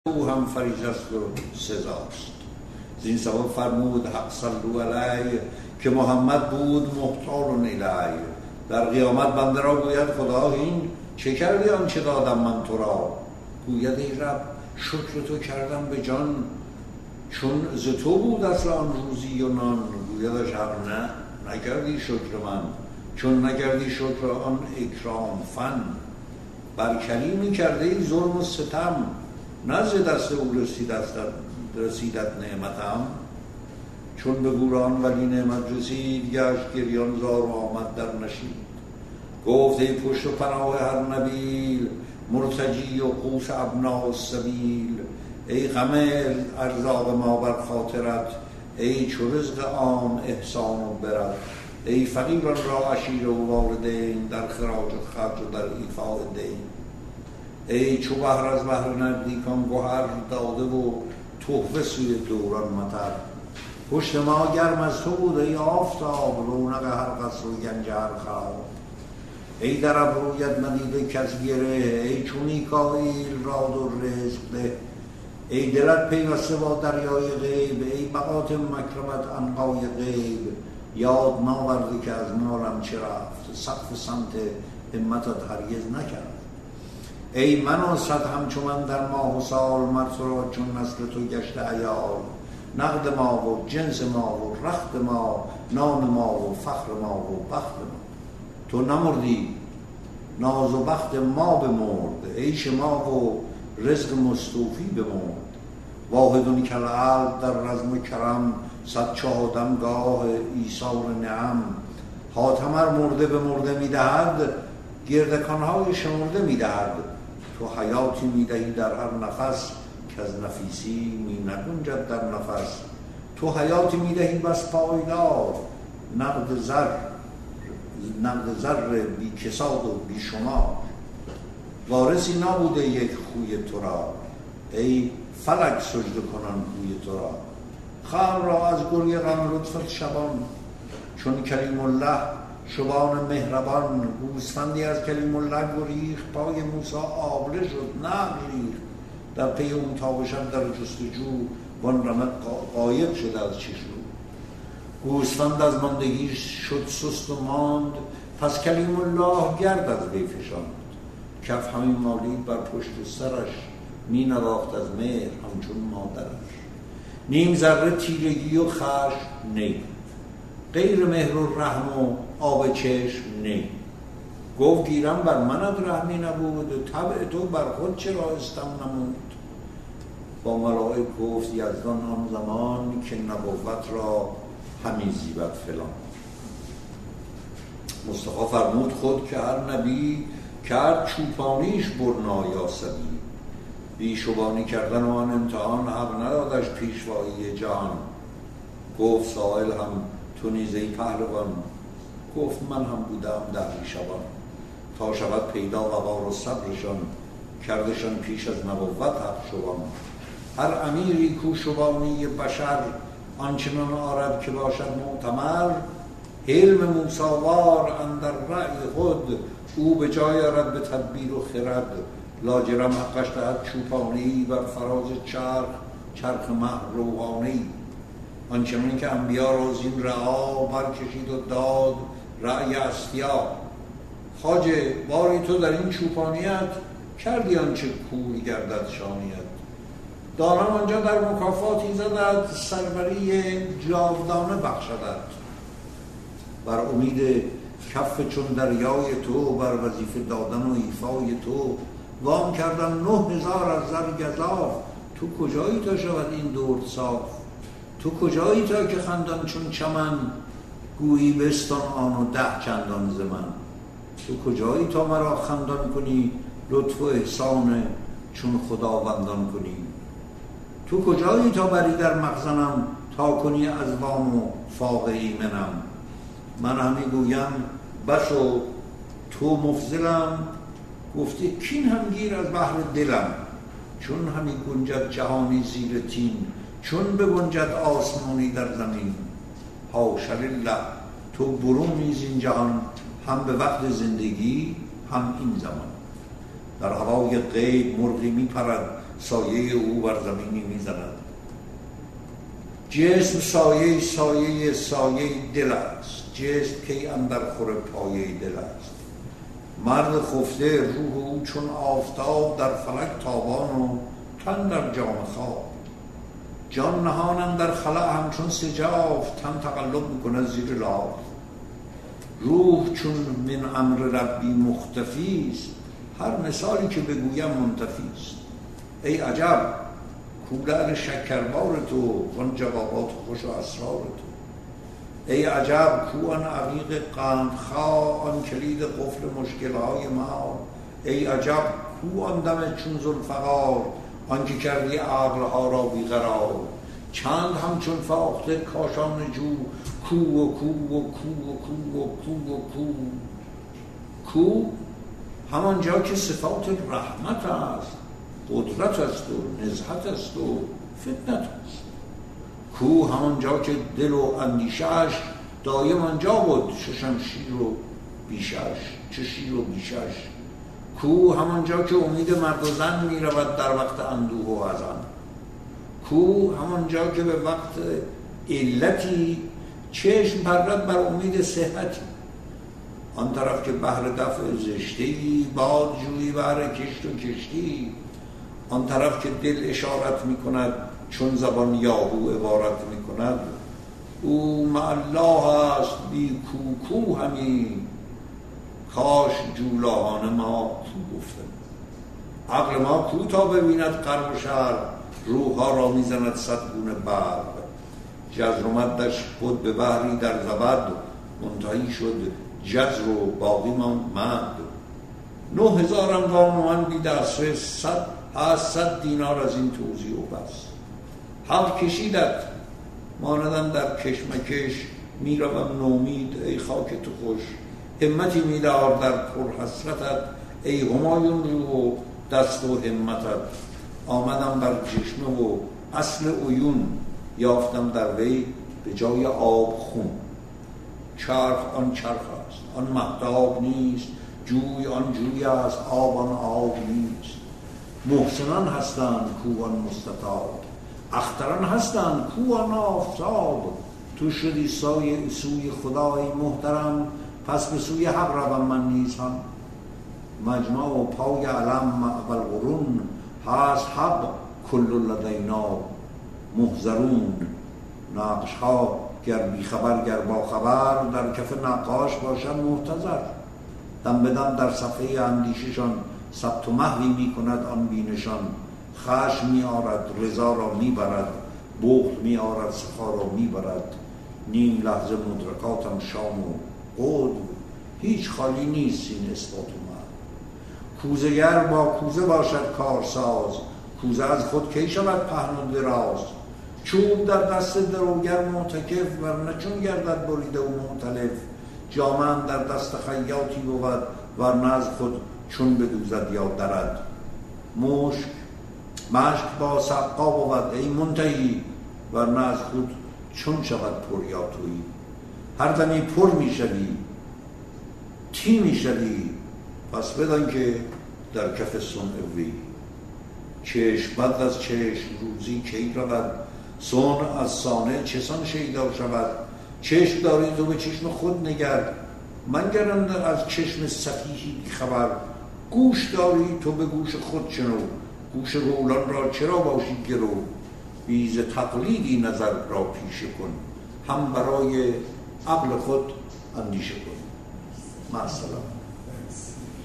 او هم فریضه است و سزاست. زین سبب فرمود حق صلو علیه که محمد بود محتال الیه. در قیامت بنده را گوید خدا این چه کردی آنچه دادم من تو را؟ گوید ای رب شکر تو کردم به جان، چون ز تو بود اصل آن روزی و نان. گویدش حق نه نکردی شکر من، چون نکردی شکر آن اکرام فن. بر کلیمی کرده ای ظلم و ستم، نه ز دست او رسیدت نعمتم. چون به گوران ولی نعمت رسید، گشت گریان زار و آمد در نشید. گفت ای پشت و پناه هر نبیل، مرتجی و قوس ابناء السبیل. ای غم ارزاق ما بر خاطرت، ای چو رزق عام احسان و برد. ای فقیران را عشیره و والدین، در خراج و خرج و در ایفاء دین. ای چو بحر از بحر نزدیکان گوهر، داده و تحفه سوی دوران مطر. پشت ما گرم از تو بود ای آفتاب، رونق هر قصر و گنج هر خراب. ای در ابرویت ندیده کس گره، ای چو میکائیل راد و رزق ده. ای دلت پیوسته با دریای غیب، ای بقات مکرمت عنقای غیب. یاد ناوردی که از مالم چه رفت، سقف سمت همتت هرگز نکرد. ای من و صد همچو من در ماه و سال، مر تو را چون نسل تو گشته عیال. نقد ما و جنس ما و رخت ما، نام ما و فخر ما و بخت ما. تو نمردی ناز و بخت ما بمرد، عیش ما و رزق مستوفی بمرد. واحدون کالعهد در رزم کرم، صد چو آدمگاه ایثار نعم. حاتم مرده به مرده میدهد، گردکانهای شمرده میدهد. تو حیاتی میدهی در هر نفس، که از نفیسی می نگنجد در نفس. تو حیاتی میدهی بس پایدار، نقد زر بی کساد و بی شمار. وارثی نبوده یک خوی تو را، ای فلک سجده کنان خوی تو را. خلق را از گریه غم لطفت شبان، چون کلیم الله شبان مهربان. گوسفندی از کلیم الله گریخت، پای موسی آبله شد نقل ریخت. در پی اون تا بشد در جستجو، وان رمد غایب شد از چشم. گوسفند از ماندگیش شد سست و ماند، پس کلیم الله گرد از وی فشاند. کف همین مالید بر پشت سرش، می نواخت از مهر همچون مادرش. نیم ذره تیرگی و خشم نی، غیر مهر و رحم و آب چشم نی. گفت گیرم بر منت رحمی نبود، و طبع تو بر خود چرا استم نمود. با ملائک گفت یزدان آن زمان، که نبوت را همی زیبد فلان. مصطفی فرمود خود که هر نبی، کرد چوپانیش برنا یا سبی. بیشوبانی کردن و آن امتحان، حق ندادش پیشوایی جهان. گفت سائل هم تو نیز ای پهلوان، گفت من هم بودم دهری شبان. تا شود پیدا وقار و صبرشان، کردشان پیش از نبوت حق شبان. هر امیری کو شبانی بشر، آنچنان آرد که باشد معتمر. حلم موسیوار اندر رأی خود، او به جای آرد به تدبیر و خرد. لاجرم حقش دهد چوپانی، بر فراز چرخ مه روحانی. آنچنان که انبیا را زین رعا، برکشید و داد رأی اصفیا. خواجه باری تو در این چوپانیت، کردی آنچه کور گردد شانیت. دارم آنجا در مکافاتی زدد، سروری جاودانه بخشدد. بر امید کف چون دریای تو، بر وظیفه دادن و ایفای تو. وام کردن 9000 از زر گزاف، تو کجایی تا شود این درد صاف. تو کجایی تا که خندان چون چمن، گویی بستان آن و 10 چندان ز من. تو کجایی تا مرا خندان کنی، لطف و احسان چون خداوندان کنی. تو کجایی تا بری در مخزنم، تا کنی از وام و فاقه ایمنم. من همی گویم بس و تو مفضلم، گفته کین هم گیر از بحر دلم. چون همی گنجد جهانی زیر تین، چون بگنجد آسمانی در زمین. حاش لله تو برونی زین جهان، هم به وقت زندگی هم این زمان. در هوای غیب مرغی می پرد، سایه او بر زمینی میزند. جسم سایه سایه سایه دل است، جسم کی اندر خور پایه دل است. مرد خفته روح او چون آفتاب، در فلک تابان و تن در جام خواب. جان نهان اندر خلأ همچون سجاف، تن تقلب میکند زیر لاف. روح چون من امر ربی مختفی است، هر مثالی که بگویم منتفی است. ای عجب کو لعل شکربار تو، وان جوابات خوش و اسرار تو. ای عجب کو آن عقیق قندخواه، آن کلید قفل مشکلهای ما. ای عجب کو آن دم چون ذوالفقار، آن که کردی عقلها را بیقرار. چند همچون فاخته کاشان جو، کو و کو و کو و کو و کو و کو. کو همانجا که صفات رحمت است، قدرت است و نزهت است و فتنت است. کو همانجا که دل و اندیشش، دایم آنجا بود چه شمشیر و بیشش، چه شیر و بیشش. کو همانجا که امید مرد و زن می رود در وقت اندوه و حزن. کو همانجا که به وقت علتی، چشم پرد بر امید صحتی. آن طرف که بهر دفع زشتی، باد جویی بهر کشت و کشتی. آن طرف که دل اشارت می کند، چون زبان یاهو عبارت می کند. او مع الله است بی کوکو همی، کاش جولاهان ما تو گفتم. عقل ما کو تا ببیند غرب و شرق، روحها را می زند صد گونه برق. جزر و مدش بود به بحری در زبد، منتهی شد جزر و باقی ماند مد. 9000 اموال من بی دسترس، 100 دینار از این توزیع و بس. حق کشیدت ماندم در کشمکش، می روم نومید ای خاک تو خوش. همتی می دار در پر حسرتت، ای همایون رو و دست و همتت. آمدم بر چشمه و اصل عیون، یافتم در وی به جای آب خون. چرخ آن چرخ است، آن مهتاب نیست. جوی آن جوی است، آب آن آب نیست. محسنان هستند کو آن مستطاب، اختران هستند کو آن آفتاب. تو شدی سوی خدای محترم، پس به سوی حق روم من نیز هم. مجمع و پای علم مع القرون، هست حق کل لدینا محضرون. نقش ها گر بی خبر گر با خبر، در کف نقاش باشن محتضر. دم بدم در صفحه اندیششان، ثبت و محوی می کند آن بینشان. خشم می آرد رضا را می برد، بغض می آرد سخا را می برد. نیم لحظه مدرکاتم شام و قد، هیچ خالی نیست این اثبات من. کوزه‌گر با کوزه باشد کارساز، کوزه از خود کی شود پهن و دراز. چوب در دست دروگر معتکف، ورنه چون گردد بریده و مختلف. جامه در دست خیاطی بود، ورنه از خود چون بدوزد یا درد. مشک با سقا بود ای منتهی، ورنه از خود چون شود پر یا تویی. هر دمی پر می شوی تی می شوی، پس بدان که در کف صنع وی. چشم بد از چشم روزی کی رود، صنع از صانع چسان شیدا شود. چشم داری تو به چشم خود نگر، منگرند از چشم سفیهی بی خبر. گوش داری تو به گوش خود شنو، گوش رولان را چرا باشی گرو. بیز تقلیدی نظر را پیشه کن، هم برای عقل خود اندیشه کن. مع السلامه.